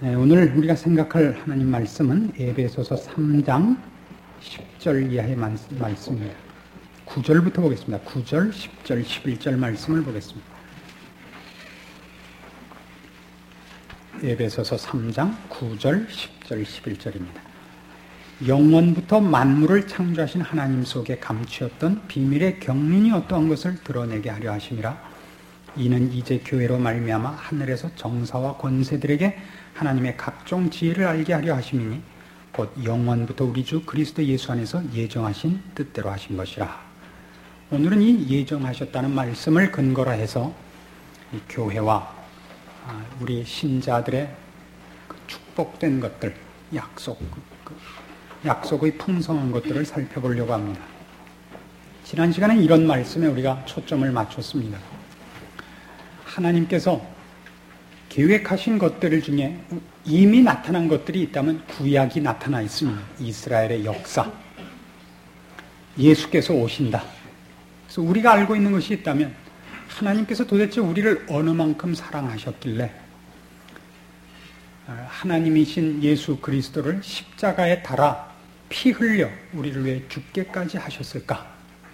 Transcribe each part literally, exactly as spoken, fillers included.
네, 오늘 우리가 생각할 하나님 말씀은 에베소서 삼 장 십 절 이하의 말씀입니다. 구 절부터 보겠습니다. 구 절, 십 절, 십일 절 말씀을 보겠습니다. 에베소서 삼 장 구 절, 십 절, 십일 절입니다. 영원부터 만물을 창조하신 하나님 속에 감추었던 비밀의 경륜이 어떠한 것을 드러내게 하려 하심이라. 이는 이제 교회로 말미암아 하늘에서 정사와 권세들에게 하나님의 각종 지혜를 알게 하려 하심이니 곧 영원부터 우리 주 그리스도 예수 안에서 예정하신 뜻대로 하신 것이라. 오늘은 이 예정하셨다는 말씀을 근거로 해서 이 교회와 우리 신자들의 축복된 것들, 약속, 약속의 풍성한 것들을 살펴보려고 합니다. 지난 시간에 이런 말씀에 우리가 초점을 맞췄습니다. 하나님께서 계획하신 것들 중에 이미 나타난 것들이 있다면 구약이 나타나 있습니다. 이스라엘의 역사, 예수께서 오신다. 그래서 우리가 알고 있는 것이 있다면 하나님께서 도대체 우리를 어느 만큼 사랑하셨길래 하나님이신 예수 그리스도를 십자가에 달아 피 흘려 우리를 위해 죽게까지 하셨을까?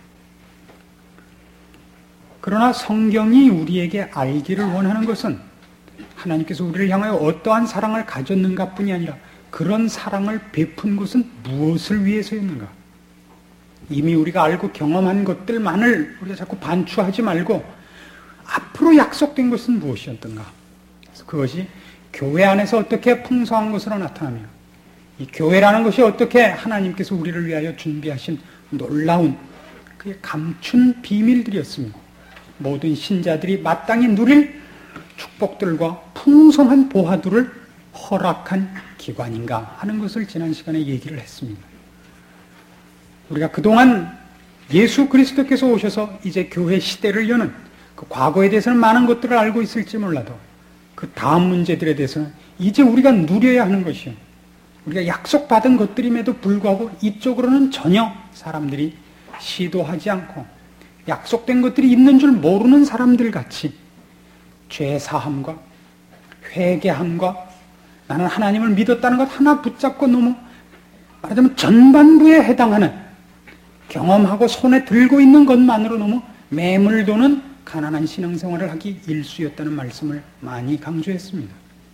그러나 성경이 우리에게 알기를 원하는 것은 하나님께서 우리를 향하여 어떠한 사랑을 가졌는가 뿐이 아니라 그런 사랑을 베푼 것은 무엇을 위해서였는가? 이미 우리가 알고 경험한 것들만을 우리가 자꾸 반추하지 말고 앞으로 약속된 것은 무엇이었던가? 그래서 그것이 교회 안에서 어떻게 풍성한 것으로 나타나며 이 교회라는 것이 어떻게 하나님께서 우리를 위하여 준비하신 놀라운 그의 감춘 비밀들이었습니다. 모든 신자들이 마땅히 누릴 축복들과 풍성한 보화들을 허락한 기관인가 하는 것을 지난 시간에 얘기를 했습니다. 우리가 그동안 예수 그리스도께서 오셔서 이제 교회 시대를 여는 그 과거에 대해서는 많은 것들을 알고 있을지 몰라도 그 다음 문제들에 대해서는 이제 우리가 누려야 하는 것이요. 우리가 약속받은 것들임에도 불구하고 이쪽으로는 전혀 사람들이 시도하지 않고 약속된 것들이 있는 줄 모르는 사람들 같이 죄사함과 회개함과 나는 하나님을 믿었다는 것 하나 붙잡고 너무 말하자면 전반부에 해당하는 경험하고 손에 들고 있는 것만으로 너무 매물도는 가난한 신앙생활을 하기 일쑤였다는 말씀을 많이 강조했습니다.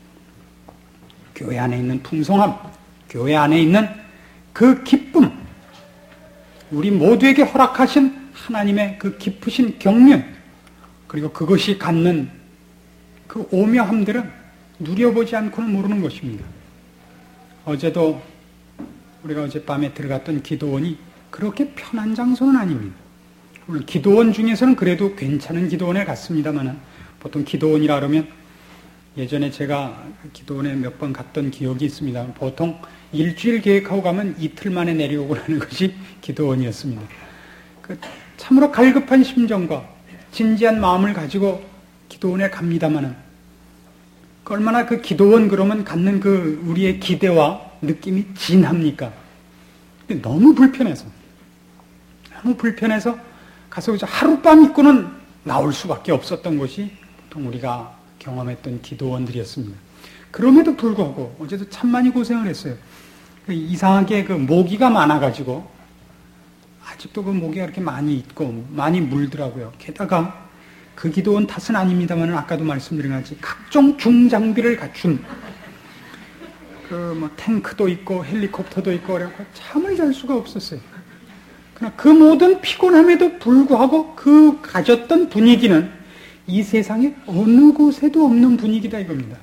교회 안에 있는 풍성함, 교회 안에 있는 그 기쁨, 우리 모두에게 허락하신 하나님의 그 깊으신 경륜, 그리고 그것이 갖는 그 오묘함들은 누려보지 않고는 모르는 것입니다. 어제도 우리가 어젯밤에 들어갔던 기도원이 그렇게 편한 장소는 아닙니다. 물론 기도원 중에서는 그래도 괜찮은 기도원에 갔습니다만 보통 기도원이라 그러면 예전에 제가 기도원에 몇 번 갔던 기억이 있습니다. 보통 일주일 계획하고 가면 이틀 만에 내려오고 하는 것이 기도원이었습니다. 그 참으로 갈급한 심정과 진지한 마음을 가지고 기도원에 갑니다마는 얼마나 그 기도원 그러면 갖는 그 우리의 기대와 느낌이 진합니까? 너무 불편해서 너무 불편해서 가서 하룻밤 있고는 나올 수밖에 없었던 것이 보통 우리가 경험했던 기도원들이었습니다. 그럼에도 불구하고 어제도 참 많이 고생을 했어요. 이상하게 그 모기가 많아가지고 아직도 그 모기가 그렇게 많이 있고 많이 물더라고요. 게다가 그 기도원 탓은 아닙니다만 아까도 말씀드린 같이 각종 중장비를 갖춘 그 뭐 탱크도 있고 헬리콥터도 있고 그래서 잠을 잘 수가 없었어요. 그러나 그 모든 피곤함에도 불구하고 그 가졌던 분위기는 이 세상에 어느 곳에도 없는 분위기다 이겁니다.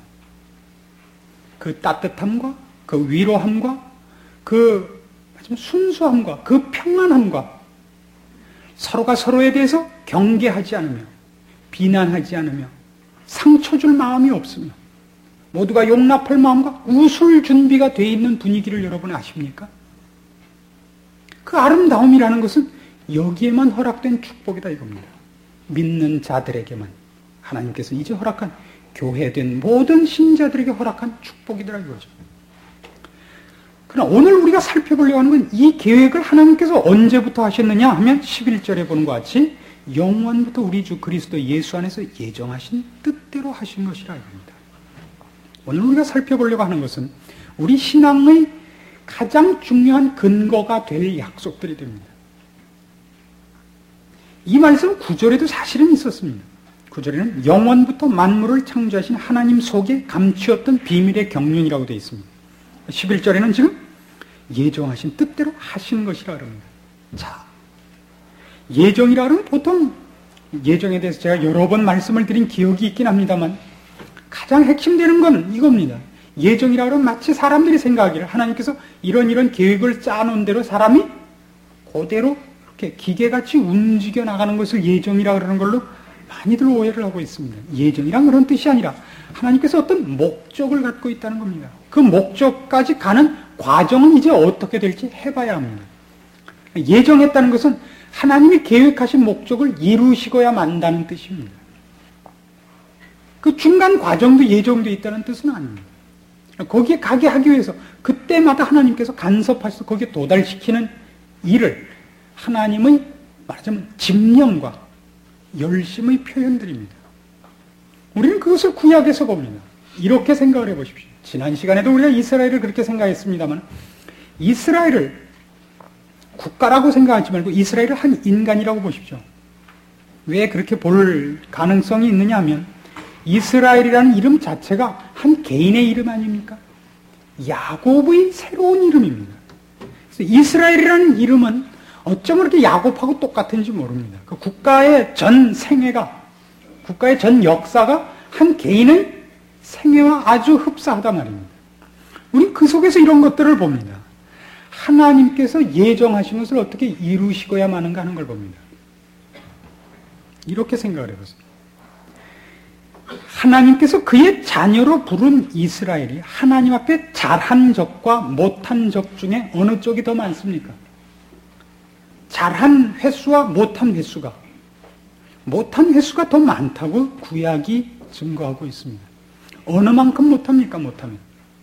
그 따뜻함과 그 위로함과 그 순수함과 그 평안함과 서로가 서로에 대해서 경계하지 않으며 비난하지 않으며 상처 줄 마음이 없으며 모두가 용납할 마음과 웃을 준비가 되어 있는 분위기를 여러분 아십니까? 그 아름다움이라는 것은 여기에만 허락된 축복이다 이겁니다. 믿는 자들에게만 하나님께서 이제 허락한 교회된 모든 신자들에게 허락한 축복이더라 이거죠. 그러나 오늘 우리가 살펴보려고 하는 건 이 계획을 하나님께서 언제부터 하셨느냐 하면 십일 절에 보는 것 같이 영원부터 우리 주 그리스도 예수 안에서 예정하신 뜻대로 하신 것이라 이겁니다. 오늘 우리가 살펴보려고 하는 것은 우리 신앙의 가장 중요한 근거가 될 약속들이 됩니다. 이 말씀 구 절에도 사실은 있었습니다. 구 절에는 영원부터 만물을 창조하신 하나님 속에 감추었던 비밀의 경륜이라고 되어 있습니다. 십일 절에는 지금 예정하신 뜻대로 하신 것이라 그럽니다. 자, 예정이라 그러면 보통 예정에 대해서 제가 여러 번 말씀을 드린 기억이 있긴 합니다만 가장 핵심되는 건 이겁니다. 예정이라 그러면 마치 사람들이 생각하기를 하나님께서 이런 이런 계획을 짜놓은 대로 사람이 그대로 이렇게 기계같이 움직여 나가는 것을 예정이라 그러는 걸로 많이들 오해를 하고 있습니다. 예정이란 그런 뜻이 아니라 하나님께서 어떤 목적을 갖고 있다는 겁니다. 그 목적까지 가는 과정은 이제 어떻게 될지 해봐야 합니다. 예정했다는 것은 하나님이 계획하신 목적을 이루시고야 만다는 뜻입니다. 그 중간 과정도 예정되어 있다는 뜻은 아닙니다. 거기에 가게 하기 위해서 그때마다 하나님께서 간섭하셔서 거기에 도달시키는 일을 하나님의 말하자면 집념과 열심의 표현들입니다. 우리는 그것을 구약에서 봅니다. 이렇게 생각을 해보십시오. 지난 시간에도 우리가 이스라엘을 그렇게 생각했습니다만 이스라엘을 국가라고 생각하지 말고 이스라엘을 한 인간이라고 보십시오. 왜 그렇게 볼 가능성이 있느냐 하면 이스라엘이라는 이름 자체가 한 개인의 이름 아닙니까? 야곱의 새로운 이름입니다. 그래서 이스라엘이라는 이름은 어쩜 그렇게 야곱하고 똑같은지 모릅니다. 그 국가의 전 생애가, 국가의 전 역사가 한 개인의 생애와 아주 흡사하단 말입니다. 우리는 그 속에서 이런 것들을 봅니다. 하나님께서 예정하신 것을 어떻게 이루시고야 마는가 하는 걸 봅니다. 이렇게 생각을 해보세요. 하나님께서 그의 자녀로 부른 이스라엘이 하나님 앞에 잘한 적과 못한 적 중에 어느 쪽이 더 많습니까? 잘한 횟수와 못한 횟수가 못한 횟수가 더 많다고 구약이 증거하고 있습니다. 어느 만큼 못합니까? 못하면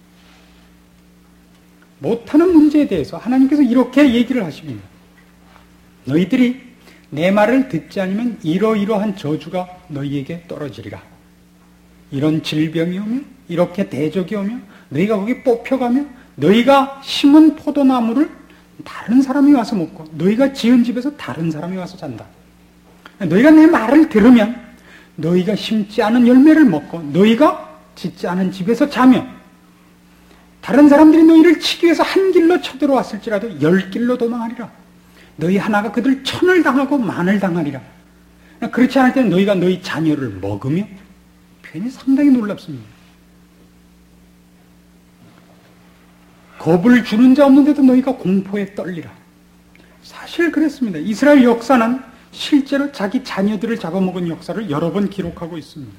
못하는 문제에 대해서 하나님께서 이렇게 얘기를 하십니다. 너희들이 내 말을 듣지 않으면 이러이러한 저주가 너희에게 떨어지리라. 이런 질병이 오며 이렇게 대적이 오며 너희가 거기 뽑혀가며 너희가 심은 포도나무를 다른 사람이 와서 먹고 너희가 지은 집에서 다른 사람이 와서 잔다. 너희가 내 말을 들으면 너희가 심지 않은 열매를 먹고 너희가 짓지 않은 집에서 자며 다른 사람들이 너희를 치기 위해서 한 길로 쳐들어왔을지라도 열 길로 도망하리라. 너희 하나가 그들 천을 당하고 만을 당하리라. 그렇지 않을 때는 너희가 너희 자녀를 먹으며 괜히 상당히 놀랍습니다. 겁을 주는 자 없는데도 너희가 공포에 떨리라. 사실 그랬습니다. 이스라엘 역사는 실제로 자기 자녀들을 잡아먹은 역사를 여러 번 기록하고 있습니다.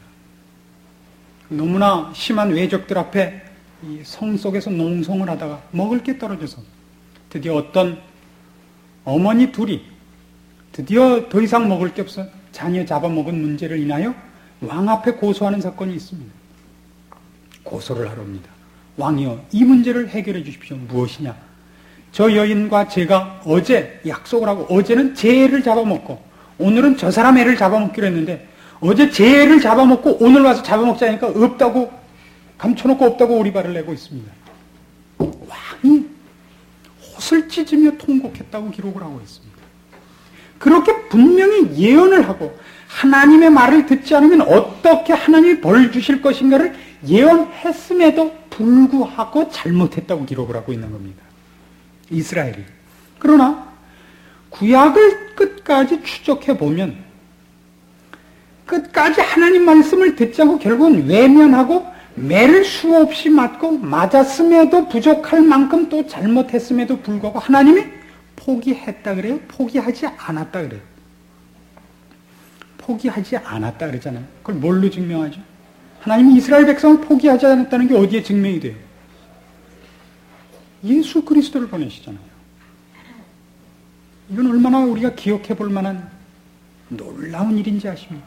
너무나 심한 외적들 앞에 이 성 속에서 농성을 하다가 먹을 게 떨어져서 드디어 어떤 어머니 둘이 드디어 더 이상 먹을 게 없어 자녀 잡아먹은 문제를 인하여 왕 앞에 고소하는 사건이 있습니다. 고소를 하러 옵니다. 왕이여, 이 문제를 해결해 주십시오. 무엇이냐? 저 여인과 제가 어제 약속을 하고 어제는 제 애를 잡아먹고 오늘은 저 사람 애를 잡아먹기로 했는데 어제 제 애를 잡아먹고 오늘 와서 잡아먹자니까 없다고 감춰놓고 없다고 오리발을 내고 있습니다. 왕이 옷을 찢으며 통곡했다고 기록을 하고 있습니다. 그렇게 분명히 예언을 하고 하나님의 말을 듣지 않으면 어떻게 하나님이 벌 주실 것인가를 예언했음에도 불구하고 잘못했다고 기록을 하고 있는 겁니다. 이스라엘이. 그러나 구약을 끝까지 추적해보면 끝까지 하나님 말씀을 듣지 않고 결국은 외면하고 매를 수없이 맞고 맞았음에도 부족할 만큼 또 잘못했음에도 불구하고 하나님이 포기했다 그래요? 포기하지 않았다 그래요? 포기하지 않았다 그러잖아요. 그걸 뭘로 증명하죠? 하나님이 이스라엘 백성을 포기하지 않았다는 게 어디에 증명이 돼요? 예수 그리스도를 보내시잖아요. 이건 얼마나 우리가 기억해 볼 만한 놀라운 일인지 아십니까?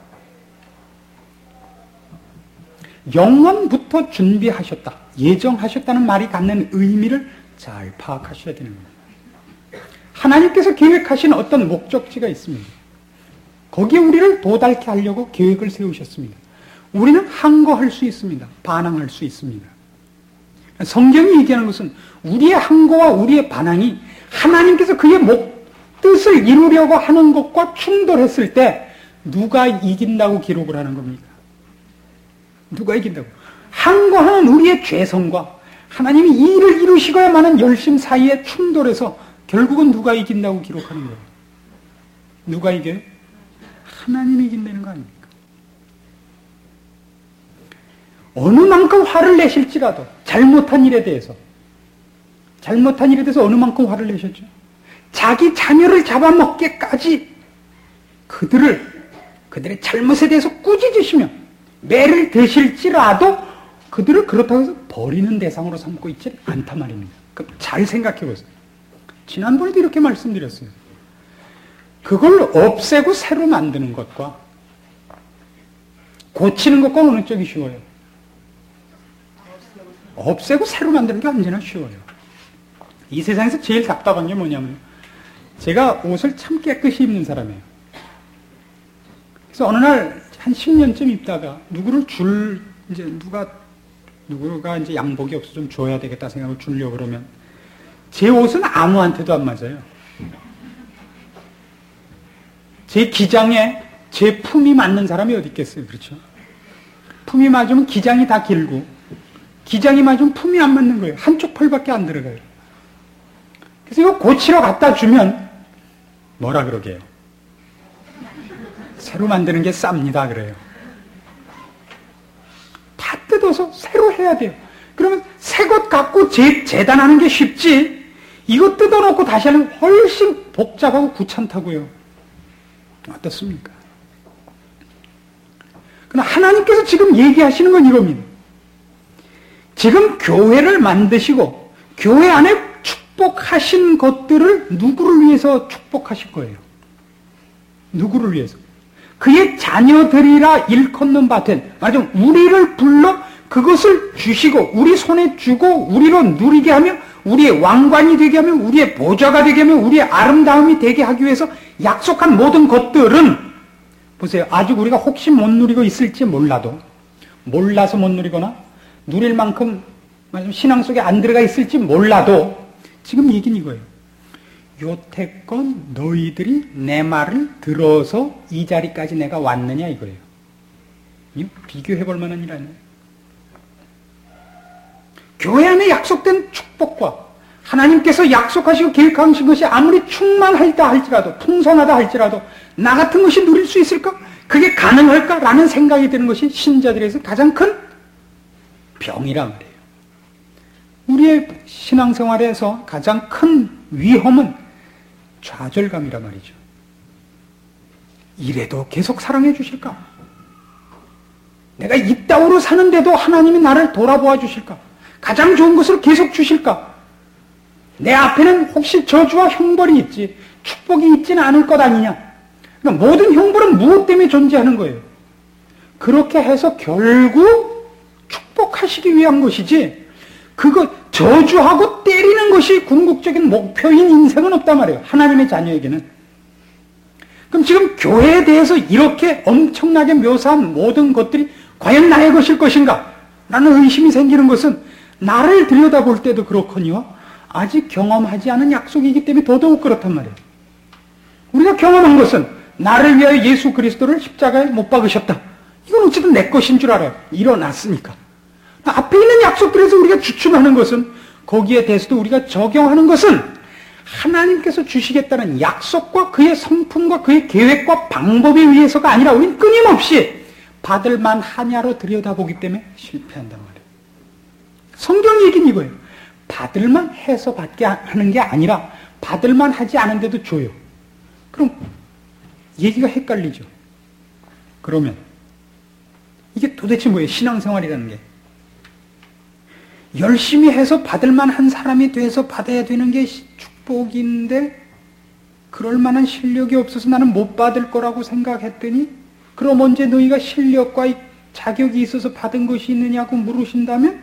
영원부터 준비하셨다, 예정하셨다는 말이 갖는 의미를 잘 파악하셔야 되는 겁니다. 하나님께서 계획하신 어떤 목적지가 있습니다. 거기에 우리를 도달케 하려고 계획을 세우셨습니다. 우리는 항거할 수 있습니다. 반항할 수 있습니다. 성경이 얘기하는 것은 우리의 항거와 우리의 반항이 하나님께서 그의 목, 뜻을 이루려고 하는 것과 충돌했을 때 누가 이긴다고 기록을 하는 겁니까? 누가 이긴다고? 항거하는 우리의 죄성과 하나님이 이 일을 이루시고야만 하는 열심 사이에 충돌해서 결국은 누가 이긴다고 기록하는 거예요? 누가 이겨요? 하나님이 이긴다는 거 아닙니까? 어느 만큼 화를 내실지라도 잘못한 일에 대해서 잘못한 일에 대해서 어느 만큼 화를 내셨죠? 자기 자녀를 잡아먹게까지 그들을 그들의 잘못에 대해서 꾸짖으시며 매를 대실지라도 그들을 그렇다고 해서 버리는 대상으로 삼고 있지 않단 말입니다. 그럼 잘 생각해 보세요. 지난번에도 이렇게 말씀드렸어요. 그걸 없애고 새로 만드는 것과 고치는 것과 어느 쪽이 쉬워요? 없애고 새로 만드는 게 언제나 쉬워요. 이 세상에서 제일 답답한 게 뭐냐면 제가 옷을 참 깨끗이 입는 사람이에요. 그래서 어느 날 한 십 년쯤 입다가 누구를 줄 이제 누가 누구가 이제 양복이 없어 좀 줘야 되겠다 생각을 주려고 그러면 제 옷은 아무한테도 안 맞아요. 제 기장에 제 품이 맞는 사람이 어디 있겠어요, 그렇죠? 품이 맞으면 기장이 다 길고 기장이 맞으면 품이 안 맞는 거예요. 한쪽 펄밖에 안 들어가요. 그래서 이거 고치러 갖다 주면 뭐라 그러게요? 새로 만드는 게 쌉니다 그래요. 다 뜯어서 새로 해야 돼요. 그러면 새 것 갖고 재, 재단하는 게 쉽지 이거 뜯어놓고 다시 하면 훨씬 복잡하고 귀찮다고요. 어떻습니까? 그러나 하나님께서 지금 얘기하시는 건 이겁니다. 지금 교회를 만드시고 교회 안에 축복하신 것들을 누구를 위해서 축복하실 거예요? 누구를 위해서? 그의 자녀들이라 일컫는 바된 말하자면 우리를 불러 그것을 주시고 우리 손에 주고 우리로 누리게 하며 우리의 왕관이 되게 하며 우리의 보좌가 되게 하며 우리의 아름다움이 되게 하기 위해서 약속한 모든 것들은 보세요. 아직 우리가 혹시 못 누리고 있을지 몰라도 몰라서 못 누리거나 누릴 만큼 신앙 속에 안 들어가 있을지 몰라도 지금 얘기는 이거예요. 여태껏 너희들이 내 말을 들어서 이 자리까지 내가 왔느냐 이거예요. 비교해 볼 만한 일 아니에요. 교회 안에 약속된 축복과 하나님께서 약속하시고 계획하신 것이 아무리 충만하다 할지라도 풍성하다 할지라도 나 같은 것이 누릴 수 있을까? 그게 가능할까? 라는 생각이 드는 것이 신자들에서 가장 큰 병이란 말이에요. 우리의 신앙생활에서 가장 큰 위험은 좌절감이란 말이죠. 이래도 계속 사랑해 주실까? 내가 이따위로 사는데도 하나님이 나를 돌아보아 주실까? 가장 좋은 것을 계속 주실까? 내 앞에는 혹시 저주와 형벌이 있지 축복이 있지는 않을 것 아니냐? 그러니까 모든 형벌은 무엇 때문에 존재하는 거예요? 그렇게 해서 결국 축복하시기 위한 것이지 그거 저주하고 때리는 것이 궁극적인 목표인 인생은 없단 말이에요. 하나님의 자녀에게는. 그럼 지금 교회에 대해서 이렇게 엄청나게 묘사한 모든 것들이 과연 나의 것일 것인가? 라는 의심이 생기는 것은 나를 들여다볼 때도 그렇거니와 아직 경험하지 않은 약속이기 때문에 더더욱 그렇단 말이에요. 우리가 경험한 것은 나를 위하여 예수 그리스도를 십자가에 못 박으셨다. 이건 어쨌든 내 것인 줄 알아요. 일어났으니까. 앞에 있는 약속들에서 우리가 주춤하는 것은 거기에 대해서도 우리가 적용하는 것은 하나님께서 주시겠다는 약속과 그의 성품과 그의 계획과 방법에 의해서가 아니라 우리는 끊임없이 받을만 하냐로 들여다보기 때문에 실패한단 말이에요. 성경 얘기는 이거예요. 받을만 해서 받게 하는 게 아니라 받을만 하지 않은데도 줘요. 그럼 얘기가 헷갈리죠. 그러면 이게 도대체 뭐예요? 신앙생활이라는 게. 열심히 해서 받을 만한 사람이 돼서 받아야 되는 게 축복인데 그럴 만한 실력이 없어서 나는 못 받을 거라고 생각했더니 그럼 언제 너희가 실력과 자격이 있어서 받은 것이 있느냐고 물으신다면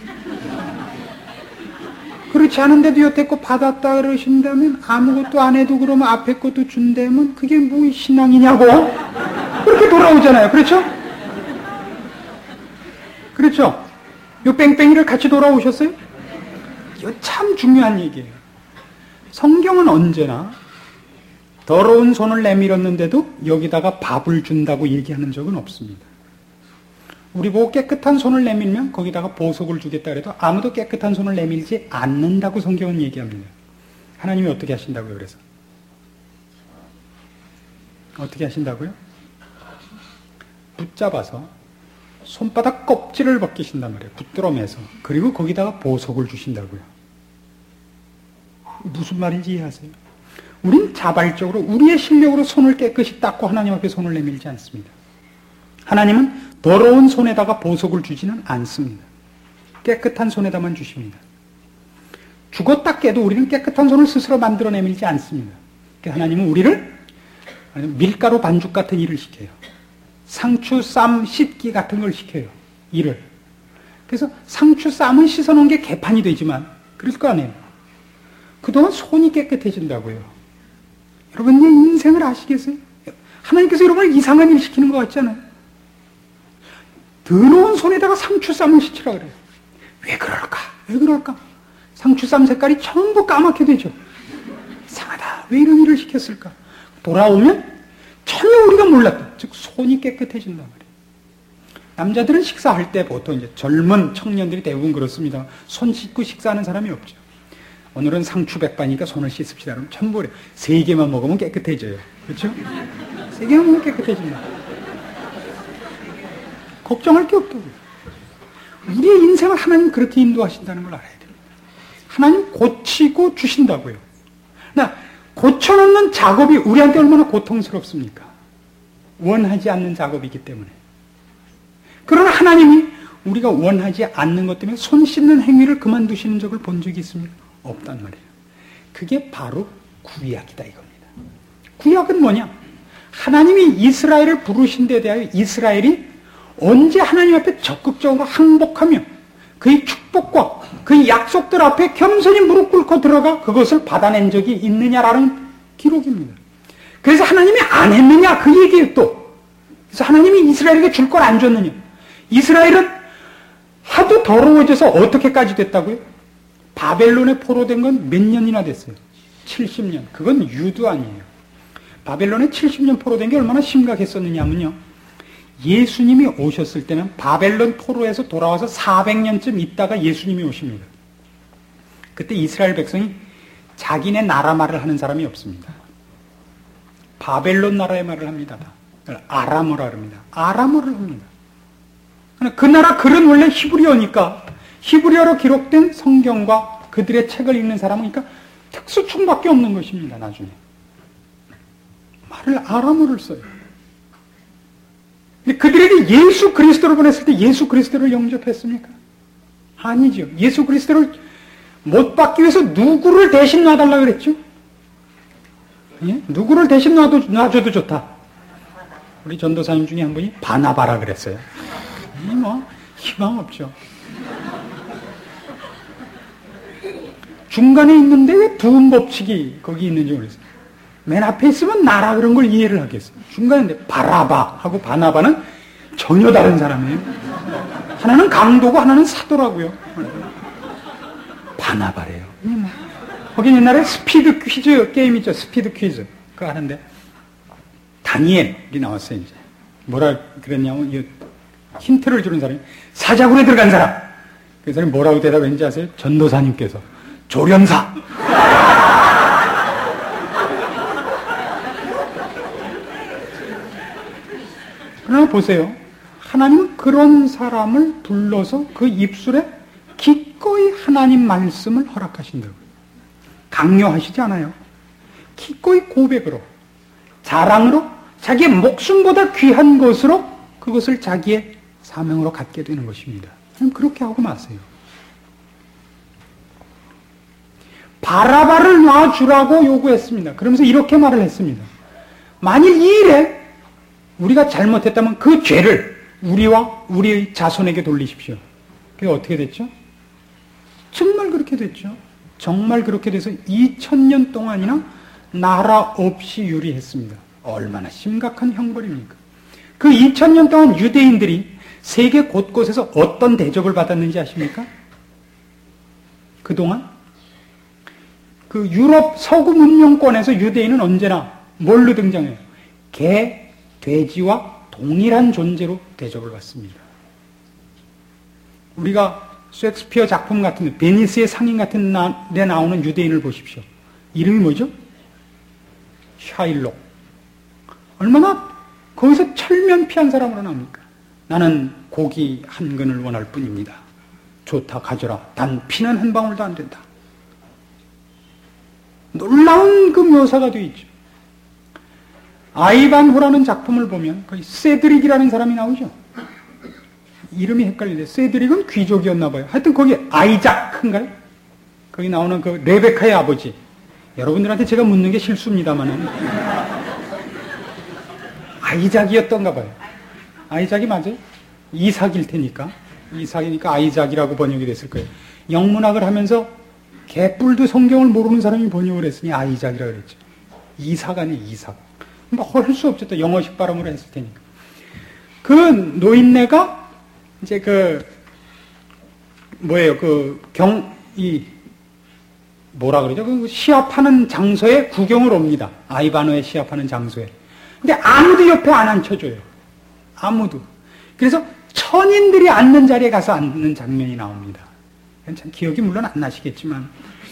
그렇지 않은데도 여태껏 받았다 그러신다면 아무것도 안 해도 그러면 앞에 것도 준다면 그게 뭐 신앙이냐고 그렇게 돌아오잖아요. 그렇죠? 그렇죠? 요 뺑뺑이를 같이 돌아오셨어요? 이거 참 중요한 얘기예요. 성경은 언제나 더러운 손을 내밀었는데도 여기다가 밥을 준다고 얘기하는 적은 없습니다. 우리 보고 깨끗한 손을 내밀면 거기다가 보석을 주겠다 그래도 아무도 깨끗한 손을 내밀지 않는다고 성경은 얘기합니다. 하나님이 어떻게 하신다고요, 그래서? 어떻게 하신다고요? 붙잡아서 손바닥 껍질을 벗기신단 말이에요. 붙들어 매서. 그리고 거기다가 보석을 주신다고요. 무슨 말인지 이해하세요? 우린 자발적으로 우리의 실력으로 손을 깨끗이 닦고 하나님 앞에 손을 내밀지 않습니다. 하나님은 더러운 손에다가 보석을 주지는 않습니다. 깨끗한 손에다만 주십니다. 죽었다 깨도 우리는 깨끗한 손을 스스로 만들어 내밀지 않습니다. 하나님은 우리를 밀가루 반죽 같은 일을 시켜요. 상추 쌈 씻기 같은 걸 시켜요. 일을. 그래서 상추 쌈은 씻어놓은 게 개판이 되지만 그럴 거 아니에요. 그동안 손이 깨끗해진다고요. 여러분, 내 인생을 아시겠어요? 하나님께서 여러분을 이상한 일 시키는 것 같지 않아요? 더러운 손에다가 상추쌈을 씻으라 그래요. 왜 그럴까? 왜 그럴까? 상추쌈 색깔이 전부 까맣게 되죠. 이상하다. 왜 이런 일을 시켰을까? 돌아오면 전혀 우리가 몰랐던, 즉 손이 깨끗해진단 말이에요. 남자들은 식사할 때 보통 이제 젊은 청년들이 대부분 그렇습니다. 손 씻고 식사하는 사람이 없죠. 오늘은 상추 백반이니까 손을 씻읍시다. 그럼 천벌에 세 개만 먹으면 깨끗해져요. 그렇죠? 세 개만 먹으면 깨끗해진다. 걱정할 게 없다고요. 우리의 인생을 하나님 그렇게 인도하신다는 걸 알아야 됩니다. 하나님 고치고 주신다고요. 나 고쳐놓는 작업이 우리한테 얼마나 고통스럽습니까? 원하지 않는 작업이기 때문에. 그러나 하나님이 우리가 원하지 않는 것 때문에 손 씻는 행위를 그만두시는 적을 본 적이 있습니까? 없단 말이에요. 그게 바로 구약이다 이겁니다. 구약은 뭐냐? 하나님이 이스라엘을 부르신 데 대하여 이스라엘이 언제 하나님 앞에 적극적으로 항복하며 그의 축복과 그의 약속들 앞에 겸손히 무릎 꿇고 들어가 그것을 받아낸 적이 있느냐라는 기록입니다. 그래서 하나님이 안 했느냐 그 얘기예요 또. 그래서 하나님이 이스라엘에게 줄 걸 안 줬느냐. 이스라엘은 하도 더러워져서 어떻게까지 됐다고요? 바벨론에 포로된 건 몇 년이나 됐어요? 칠십 년. 그건 유도 아니에요. 바벨론에 칠십 년 포로된 게 얼마나 심각했었느냐면요. 예수님이 오셨을 때는 바벨론 포로에서 돌아와서 사백 년쯤 있다가 예수님이 오십니다. 그때 이스라엘 백성이 자기네 나라 말을 하는 사람이 없습니다. 바벨론 나라의 말을 합니다. 아람어라 합니다. 아람어를 합니다. 그 나라 글은 원래 히브리어니까 히브리어로 기록된 성경과 그들의 책을 읽는 사람은 그러니까 특수충밖에 없는 것입니다. 나중에 말을 아람어를 써요. 근데 그들에게 예수 그리스도를 보냈을 때 예수 그리스도를 영접했습니까? 아니죠. 예수 그리스도를 못 받기 위해서 누구를 대신 놔달라 그랬죠? 예? 누구를 대신 놔도, 놔줘도 좋다. 우리 전도사님 중에 한 분이 바나바라 그랬어요. 이 뭐 희망 없죠. 중간에 있는데 왜 부음 법칙이 거기 있는지 모르겠어요. 맨 앞에 있으면 나라 그런 걸 이해를 하겠어요. 중간에 바라바 하고 바나바는 전혀 다른 사람이에요. 하나는 강도고 하나는 사도라고요. 바나바래요. 거기 옛날에 스피드 퀴즈 게임 있죠. 스피드 퀴즈 그거 하는데 다니엘이 나왔어요. 이제 뭐라 그랬냐면 이 힌트를 주는 사람이 사자굴에 들어간 사람. 그 사람이 뭐라고 대답했는지 아세요? 전도사님께서 조련사. 그러나 보세요. 하나님은 그런 사람을 불러서 그 입술에 기꺼이 하나님 말씀을 허락하신다고요. 강요하시지 않아요. 기꺼이 고백으로, 자랑으로, 자기의 목숨보다 귀한 것으로 그것을 자기의 사명으로 갖게 되는 것입니다. 그럼 그렇게 하고 마세요. 바라바를 놔주라고 요구했습니다. 그러면서 이렇게 말을 했습니다. 만일 이 일에 우리가 잘못했다면 그 죄를 우리와 우리의 자손에게 돌리십시오. 그게 어떻게 됐죠? 정말 그렇게 됐죠. 정말 그렇게 돼서 이천 년 동안이나 나라 없이 유리했습니다. 얼마나 심각한 형벌입니까? 그 이천 년 동안 유대인들이 세계 곳곳에서 어떤 대접을 받았는지 아십니까? 그동안 그 유럽 서구 문명권에서 유대인은 언제나 뭘로 등장해요? 개, 돼지와 동일한 존재로 대접을 받습니다. 우리가 셰익스피어 작품 같은 데, 베니스의 상인 같은 데 나오는 유대인을 보십시오. 이름이 뭐죠? 샤일록. 얼마나 거기서 철면피한 사람으로 나옵니까? 나는 고기 한 근을 원할 뿐입니다. 좋다, 가져라. 단 피는 한 방울도 안 된다. 놀라운 그 묘사가 되어 있죠. 아이반호라는 작품을 보면 거기 세드릭이라는 사람이 나오죠. 이름이 헷갈리는데 세드릭은 귀족이었나 봐요. 하여튼 거기 아이자크인가요? 거기 나오는 그 레베카의 아버지. 여러분들한테 제가 묻는 게 실수입니다만은 아이작이었던가 봐요. 아이작이 맞아요? 이삭일 테니까. 이삭이니까 아이작이라고 번역이 됐을 거예요. 영문학을 하면서 개뿔도 성경을 모르는 사람이 번역을 했으니 아이작이라고 그랬죠. 이삭 아니에요, 이삭. 뭐 할 수 없죠. 또 영어식 발음으로 했을 테니까. 그 노인네가 이제 그 뭐예요? 그 경 이 뭐라 그러죠? 그 시합하는 장소에 구경을 옵니다. 아이반호에 시합하는 장소에. 근데 아무도 옆에 안 앉혀줘요. 아무도. 그래서 천인들이 앉는 자리에 가서 앉는 장면이 나옵니다. 참 기억이 물론 안 나시겠지만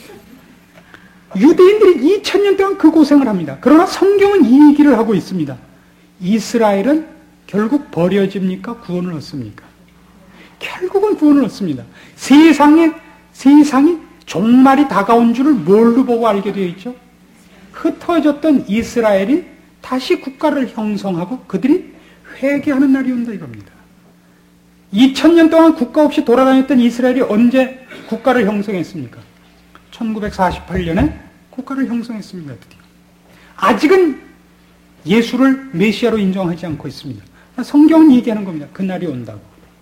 유대인들이 이천 년 동안 그 고생을 합니다. 그러나 성경은 이 얘기를 하고 있습니다. 이스라엘은 결국 버려집니까? 구원을 얻습니까? 결국은 구원을 얻습니다. 세상에, 세상이 종말이 다가온 줄을 뭘로 보고 알게 되어 있죠? 흩어졌던 이스라엘이 다시 국가를 형성하고 그들이 회개하는 날이 온다 이겁니다. 이천 년 동안 국가 없이 돌아다녔던 이스라엘이 언제 국가를 형성했습니까? 천구백사십팔 년에 국가를 형성했습니다. 드디어. 아직은 예수를 메시아로 인정하지 않고 있습니다. 성경은 얘기하는 겁니다. 그날이 온다고.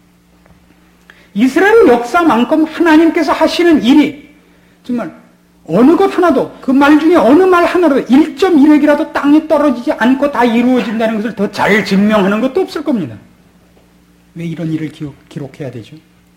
이스라엘 역사만큼 하나님께서 하시는 일이 정말 어느 것 하나도, 그 말 중에 어느 말 하나라도 일 점 일 획이라도 땅에 떨어지지 않고 다 이루어진다는 것을 더 잘 증명하는 것도 없을 겁니다. 왜 이런 일을 기록, 기록해야 되죠?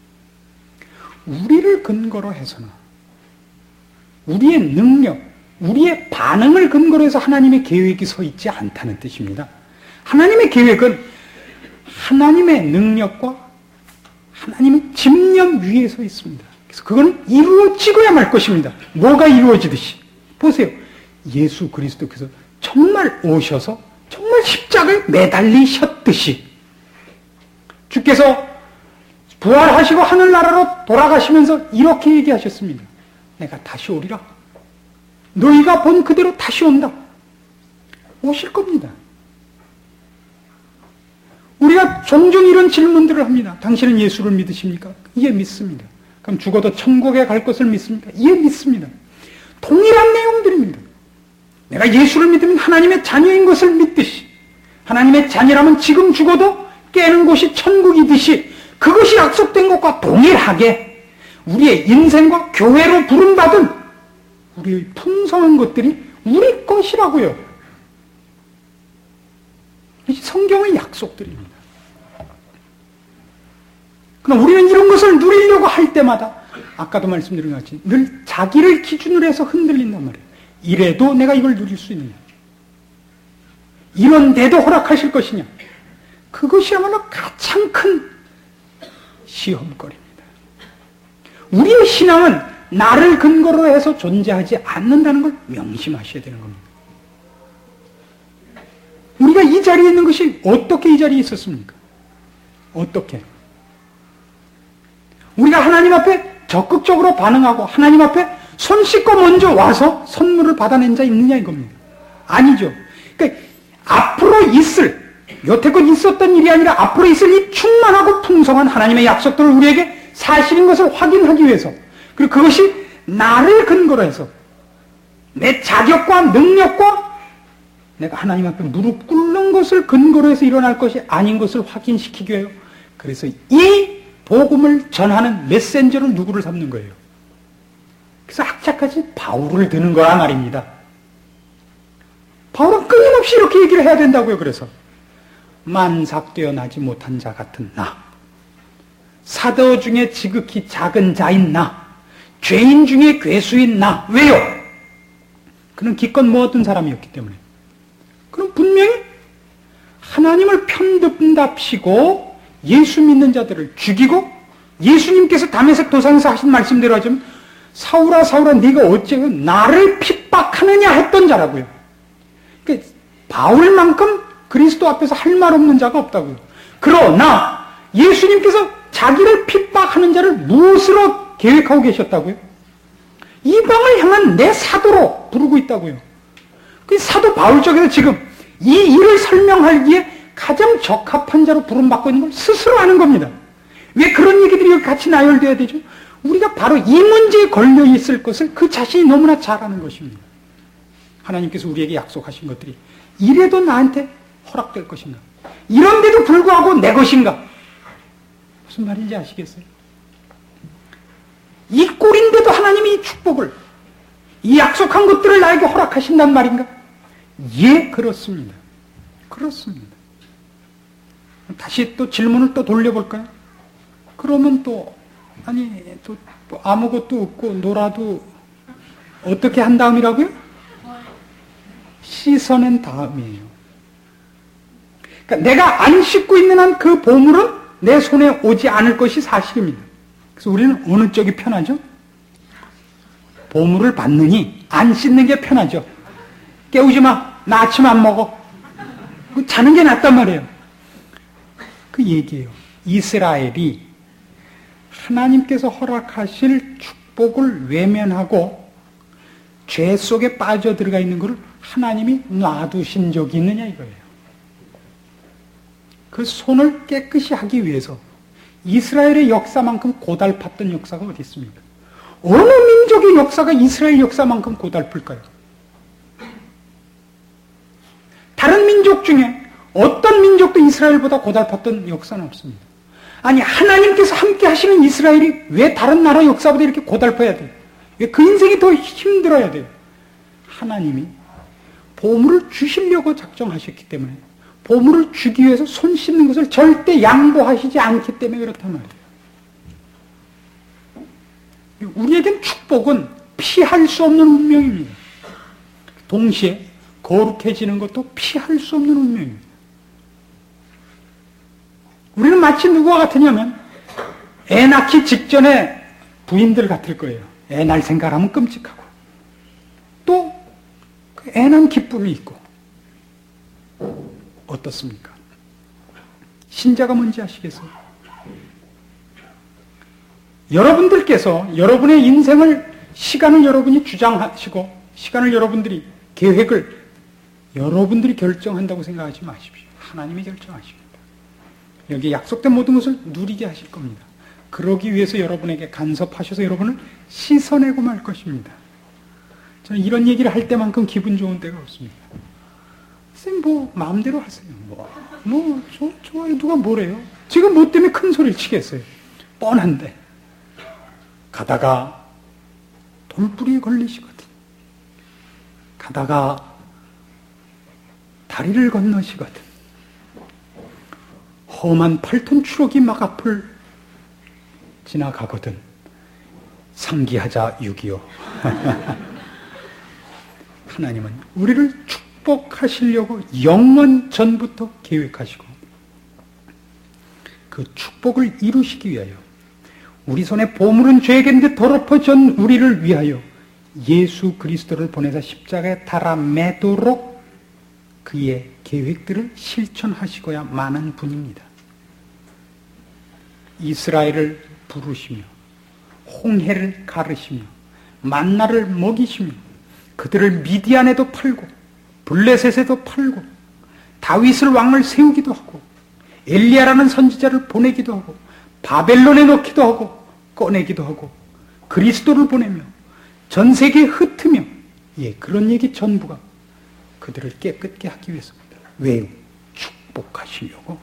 우리를 근거로 해서는 우리의 능력, 우리의 반응을 근거로 해서 하나님의 계획이 서 있지 않다는 뜻입니다. 하나님의 계획은 하나님의 능력과 하나님의 집념 위에 서 있습니다. 그래서 그거는 이루어지고야 말 것입니다. 뭐가 이루어지듯이. 보세요. 예수 그리스도께서 정말 오셔서 정말 십자가에 매달리셨듯이 주께서 부활하시고 하늘나라로 돌아가시면서 이렇게 얘기하셨습니다. 내가 다시 오리라. 너희가 본 그대로 다시 온다. 오실 겁니다. 우리가 종종 이런 질문들을 합니다. 당신은 예수를 믿으십니까? 예, 믿습니다. 그럼 죽어도 천국에 갈 것을 믿습니까? 예, 믿습니다. 동일한 내용들입니다. 내가 예수를 믿으면 하나님의 자녀인 것을 믿듯이, 하나님의 자녀라면 지금 죽어도 깨는 곳이 천국이듯이 그것이 약속된 것과 동일하게 우리의 인생과 교회로 부름받은 우리의 풍성한 것들이 우리 것이라고요. 성경의 약속들입니다. 그럼 우리는 이런 것을 누리려고 할 때마다 아까도 말씀드린 것 같이 늘 자기를 기준으로 해서 흔들린단 말이에요. 이래도 내가 이걸 누릴 수 있느냐? 이런데도 허락하실 것이냐? 그것이야말로 가장 큰 시험거리입니다. 우리의 신앙은 나를 근거로 해서 존재하지 않는다는 걸 명심하셔야 되는 겁니다. 우리가 이 자리에 있는 것이 어떻게 이 자리에 있었습니까? 어떻게? 우리가 하나님 앞에 적극적으로 반응하고 하나님 앞에 손 씻고 먼저 와서 선물을 받아낸 자 있느냐 이겁니다. 아니죠. 그러니까 앞으로 있을, 여태껏 있었던 일이 아니라 앞으로 있을 이 충만하고 풍성한 하나님의 약속들을 우리에게 사실인 것을 확인하기 위해서, 그리고 그것이 나를 근거로 해서 내 자격과 능력과 내가 하나님 앞에 무릎 꿇는 것을 근거로 해서 일어날 것이 아닌 것을 확인시키기 위해요. 그래서 이 복음을 전하는 메신저는 누구를 삼는 거예요? 그래서 학자까지 바울을 드는 거란 말입니다. 바울은 끊임없이 이렇게 얘기를 해야 된다고요. 그래서 만삭되어 나지 못한 자 같은 나, 사도 중에 지극히 작은 자인 나, 죄인 중에 괴수인 나. 왜요? 그는 기껏 모았던 사람이었기 때문에. 그럼 분명히 하나님을 편든답시고 예수 믿는 자들을 죽이고, 예수님께서 다메섹 도상에서 하신 말씀대로 하자면 사울아 사울아 네가 어째서 나를 핍박하느냐 했던 자라고요. 그러니까 바울만큼 그리스도 앞에서 할 말 없는 자가 없다고요. 그러나 예수님께서 자기를 핍박하는 자를 무엇으로 계획하고 계셨다고요? 이방을 향한 내 사도로 부르고 있다고요. 그 사도 바울 쪽에서 지금 이 일을 설명하기에 가장 적합한 자로 부름받고 있는 걸 스스로 아는 겁니다. 왜 그런 얘기들이 같이 나열되어야 되죠? 우리가 바로 이 문제에 걸려 있을 것을 그 자신이 너무나 잘 아는 것입니다. 하나님께서 우리에게 약속하신 것들이 이래도 나한테 허락될 것인가? 이런데도 불구하고 내 것인가? 무슨 말인지 아시겠어요? 이 꼴인데도 하나님이 이 축복을, 이 약속한 것들을 나에게 허락하신단 말인가? 예, 그렇습니다. 그렇습니다. 다시 또 질문을 또 돌려볼까요? 그러면 또, 아니, 또, 또 아무것도 없고 놀아도 어떻게 한 다음이라고요? 씻어낸 다음이에요. 그러니까 내가 안 씻고 있는 한 그 보물은 내 손에 오지 않을 것이 사실입니다. 그래서 우리는 어느 쪽이 편하죠? 보물을 받느니 안 씻는 게 편하죠. 깨우지 마. 나 아침 안 먹어. 자는 게 낫단 말이에요. 그 얘기예요. 이스라엘이 하나님께서 허락하실 축복을 외면하고 죄 속에 빠져 들어가 있는 것을 하나님이 놔두신 적이 있느냐 이거예요. 그 손을 깨끗이 하기 위해서 이스라엘의 역사만큼 고달팠던 역사가 어디 있습니까? 어느 민족의 역사가 이스라엘 역사만큼 고달플까요? 다른 민족 중에 어떤 민족도 이스라엘보다 고달팠던 역사는 없습니다. 아니, 하나님께서 함께 하시는 이스라엘이 왜 다른 나라 역사보다 이렇게 고달파야 돼요? 왜 그 인생이 더 힘들어야 돼요? 하나님이 보물을 주시려고 작정하셨기 때문에, 보물을 주기 위해서 손 씻는 것을 절대 양보하시지 않기 때문에 그렇단 말이에요. 우리에겐 축복은 피할 수 없는 운명입니다. 동시에 거룩해지는 것도 피할 수 없는 운명입니다. 우리는 마치 누구와 같으냐면 애 낳기 직전에 부인들 같을 거예요. 애 낳을 생각하면 끔찍하고 또 애 낳은 기쁨이 있고. 어떻습니까? 신자가 뭔지 아시겠어요? 여러분들께서 여러분의 인생을, 시간을 여러분이 주장하시고 시간을 여러분들이, 계획을 여러분들이 결정한다고 생각하지 마십시오. 하나님이 결정하십니다. 여기 약속된 모든 것을 누리게 하실 겁니다. 그러기 위해서 여러분에게 간섭하셔서 여러분을 씻어내고 말 것입니다. 저는 이런 얘기를 할 때만큼 기분 좋은 때가 없습니다. 쌤, 뭐 마음대로 하세요. 뭐, 뭐 저, 좋아요. 누가 뭐래요? 지금 뭐 때문에 큰 소리를 치겠어요? 뻔한데. 가다가 돌뿌리에 걸리시거든. 가다가 다리를 건너시거든. 험한 팔 톤 추록이 막 앞을 지나가거든. 상기하자 육이요. 하나님은 우리를 축복하시려고 영원 전부터 계획하시고 그 축복을 이루시기 위하여 우리 손에 보물은 죄겠는데 더럽어진 우리를 위하여 예수 그리스도를 보내사 십자가에 달아 매도록 그의 계획들을 실천하시고야 마는 분입니다. 이스라엘을 부르시며 홍해를 가르시며 만나를 먹이시며 그들을 미디안에도 팔고 블레셋에도 팔고 다윗을 왕을 세우기도 하고 엘리야라는 선지자를 보내기도 하고 바벨론에 넣기도 하고 꺼내기도 하고 그리스도를 보내며 전 세계에 흩으며, 예, 그런 얘기 전부가 그들을 깨끗게 하기 위해서입니다. 왜? 축복하시려고.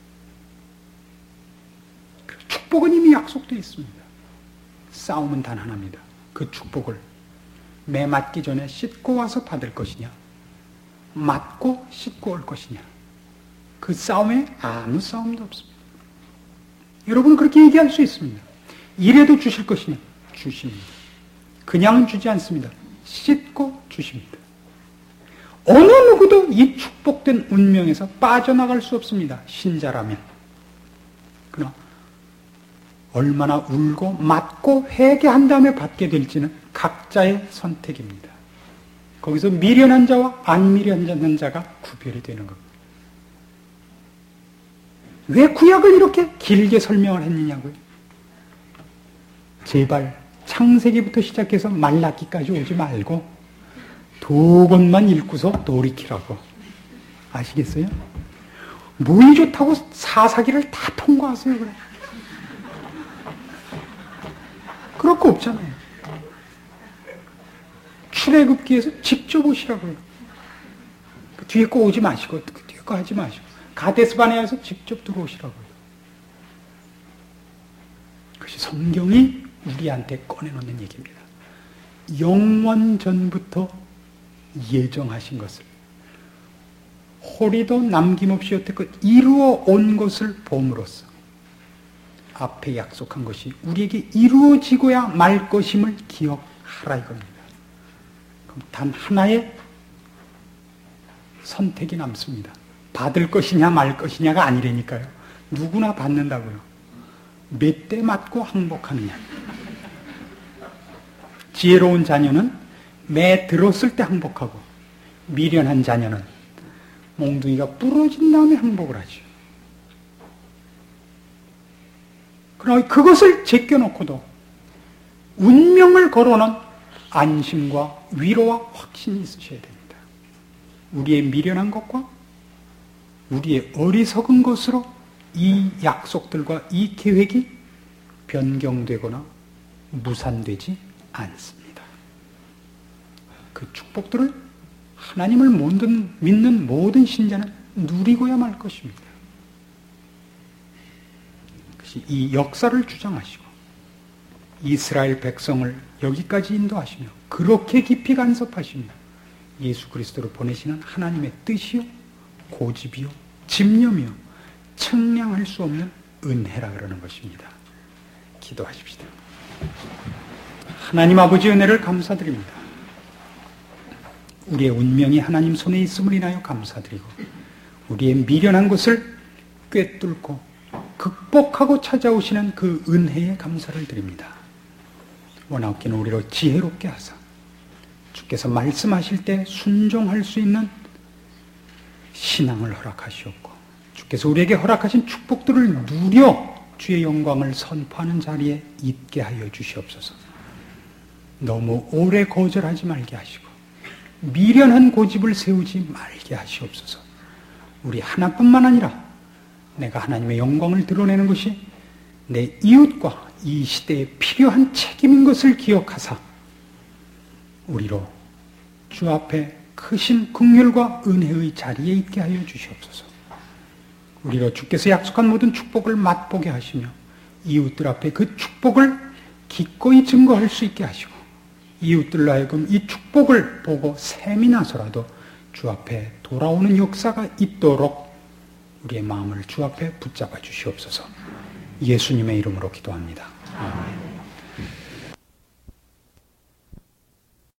축복은 이미 약속되어 있습니다. 싸움은 단 하나입니다. 그 축복을 매 맞기 전에 씻고 와서 받을 것이냐, 맞고 씻고 올 것이냐. 그 싸움에 아무 싸움도 없습니다. 여러분은 그렇게 얘기할 수 있습니다. 이래도 주실 것이냐? 주십니다. 그냥은 주지 않습니다. 씻고 주십니다. 어느 누구도 이 축복된 운명에서 빠져나갈 수 없습니다. 신자라면. 그러나 얼마나 울고 맞고 회개한 다음에 받게 될지는 각자의 선택입니다. 거기서 미련한 자와 안 미련한 자가 구별이 되는 겁니다. 왜 구약을 이렇게 길게 설명을 했느냐고요? 제발 창세기부터 시작해서 말라기까지 오지 말고 두 권만 읽고서 돌이키라고. 아시겠어요? 뭐이 좋다고 사사기를 다 통과하세요, 그래. 그럴 거 없잖아요. 출애굽기에서 직접 오시라고요. 그 뒤에 거 오지 마시고, 그 뒤에 거 하지 마시고. 가데스바네아에서 직접 들어오시라고요. 그것이 성경이 우리한테 꺼내놓는 얘기입니다. 영원 전부터 예정하신 것을 호리도 남김없이 여태껏 이루어 온 것을 봄으로써 앞에 약속한 것이 우리에게 이루어지고야 말 것임을 기억하라 이겁니다. 그럼 단 하나의 선택이 남습니다. 받을 것이냐 말 것이냐가 아니라니까요. 누구나 받는다고요. 몇 대 맞고 항복하느냐. 지혜로운 자녀는 매 들었을 때 항복하고 미련한 자녀는 몽둥이가 부러진 다음에 항복을 하죠. 그러나 그것을 제껴놓고도 운명을 걸어놓은 안심과 위로와 확신이 있으셔야 됩니다. 우리의 미련한 것과 우리의 어리석은 것으로 이 약속들과 이 계획이 변경되거나 무산되지 않습니다. 그 축복들을 하나님을 믿는 모든 신자는 누리고야 말 것입니다. 이 역사를 주장하시고 이스라엘 백성을 여기까지 인도하시며 그렇게 깊이 간섭하시며 예수 그리스도를 보내시는 하나님의 뜻이요 고집이요 집념이요 측량할 수 없는 은혜라 그러는 것입니다. 기도하십시다. 하나님 아버지 은혜를 감사드립니다. 우리의 운명이 하나님 손에 있음을 인하여 감사드리고 우리의 미련한 것을 꿰뚫고 극복하고 찾아오시는 그 은혜에 감사를 드립니다. 원하옵기는 우리로 지혜롭게 하사 주께서 말씀하실 때 순종할 수 있는 신앙을 허락하시옵고 주께서 우리에게 허락하신 축복들을 누려 주의 영광을 선포하는 자리에 있게 하여 주시옵소서. 너무 오래 거절하지 말게 하시고 미련한 고집을 세우지 말게 하시옵소서. 우리 하나뿐만 아니라 내가 하나님의 영광을 드러내는 것이 내 이웃과 이 시대에 필요한 책임인 것을 기억하사 우리로 주 앞에 크신 긍휼과 은혜의 자리에 있게 하여 주시옵소서. 우리로 주께서 약속한 모든 축복을 맛보게 하시며 이웃들 앞에 그 축복을 기꺼이 증거할 수 있게 하시고 이웃들로 하여금 이 축복을 보고 샘이 나서라도 주 앞에 돌아오는 역사가 있도록 우리의 마음을 주 앞에 붙잡아 주시옵소서. 예수님의 이름으로 기도합니다. 아멘.